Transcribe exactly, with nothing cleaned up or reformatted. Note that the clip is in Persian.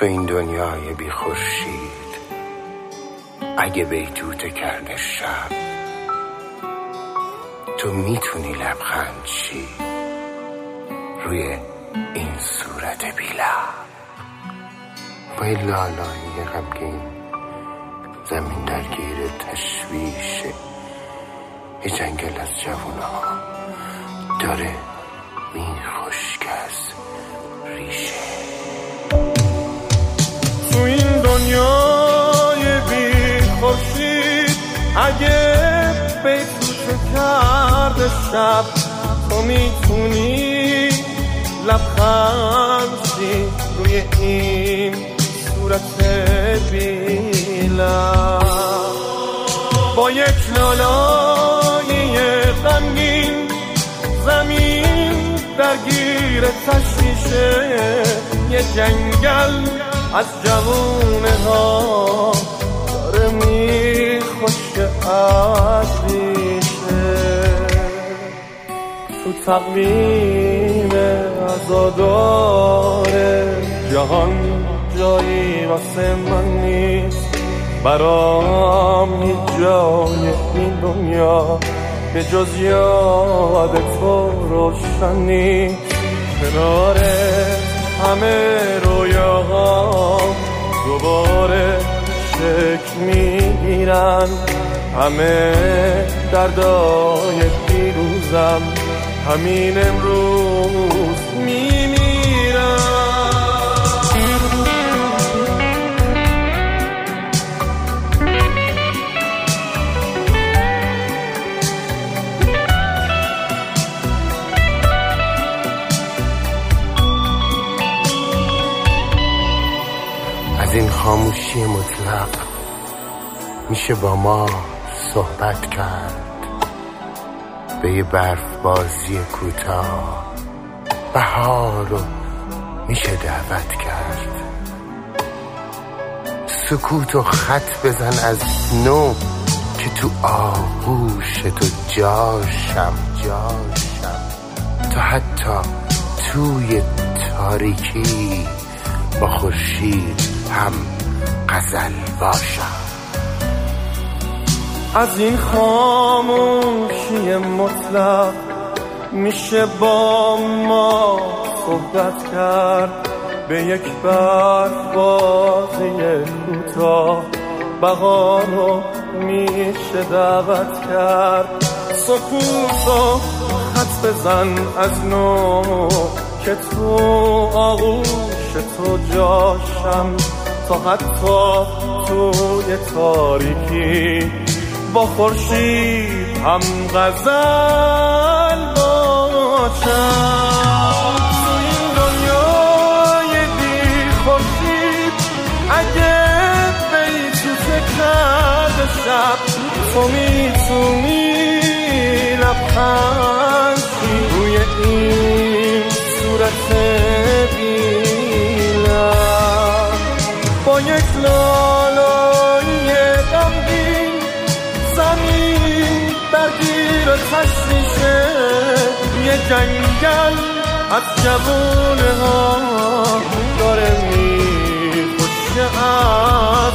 تو این دنیای بی خورشید اگه بیتوته کرده شب، تو میتونی لبخند چی روی این صورت بی لب. با این لالایی غمگین زمین درگیر تشویشه، یه جنگل از جوونا داره میخشک از ریشه. تو این دنیای بی خورشید اگه بیتوته کرده شب، تو میتونی لبخند چی روی این صورت بی لب. با یک لالایی غمگین زمین درگیر تشویشه، یه جنگل از جوونه ها داره میخشک از ریشه. تو تقویم عزادار جهان جایی واسه من نیست، برام هیچ جای این دنیا به جز یاد تو روشن نیست. کنار همه رویاها دوباره شکل میگیرن، همه دردای دیروزم همین امروز میمیرن. از این خاموشی مطلق میشه با ما صحبت کرد، به یه برف بازی کوتاه بهار رو میشه دعوت کرد. سکوت و خط بزن از نو که تو آغوش تو جاشم جاشم، تا حتی توی تاریکی با خورشید هم غزل باشم. از این خاموشی مطلق میشه با ما صحبت کرد، به یک برف بازی کوتاه بهار رو میشه دعوت کرد. سکوت و خط بزن از نو که تو آغوش تو جاشم، تا حتی توی تاریکی با خورشید هم غزل باشم. تو این دنیای بی خورشید اگه بیتوته کرده شب، تو میتونی لبخند چی روی این صورت بی لب. با یک لالایی غمگین زمین درگیر تشویشه، یه جنگل از جوونه ها داره میخشک از